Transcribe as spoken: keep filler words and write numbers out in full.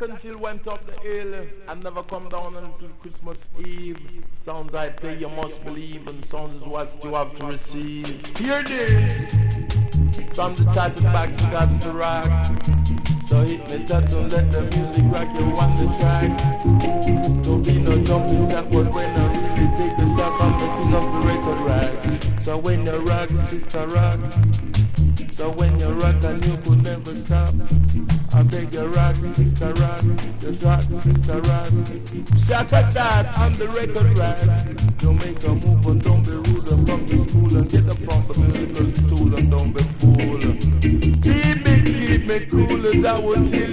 Jack until went up the hill and never come down until Christmas Eve. Sounds I play you must believe, and sounds is what you have to receive. Here this. From the title back, you got to rock. So hit me touch and let the music rock you on the track. Don't be no jumping jack, but when I really take the stock, I'm the king of the record rack. So when you rock, sister rock. So when you rock and you could never stop. I beg you rock, sister rock. Just rock, sister rock. Shout at that on the record rack. You make a move and don't be rude and come to school and get up from the musical stool and don't be fool. Keep me, keep me cool as I would tell